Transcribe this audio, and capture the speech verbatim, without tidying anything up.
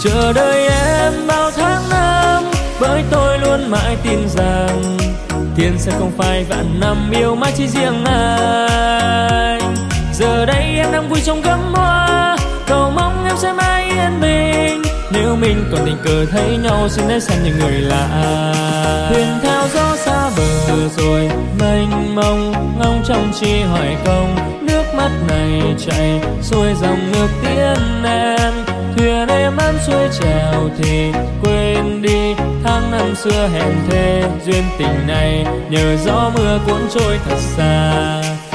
chờ đợi em bao tháng năm, bởi tôi luôn mãi tin rằng thiên sẽ không phai vạn năm yêu mãi chỉ riêng anh. Giờ đây em đang vui trong gấm hoa, cầu mong em sẽ mãi yên bình. Nếu mình còn tình cờ thấy nhau, xin hãy xem như người lạ. Thuyền theo gió xa bờ rồi mênh mông, ngóng trong chi hỏi công. Nước mắt này chảy xuôi dòng nước tiễn em. Thuyền em ấm xuôi chèo thì quên đi tháng năm xưa hẹn thề. Duyên tình này nhờ gió mưa cuốn trôi thật xa.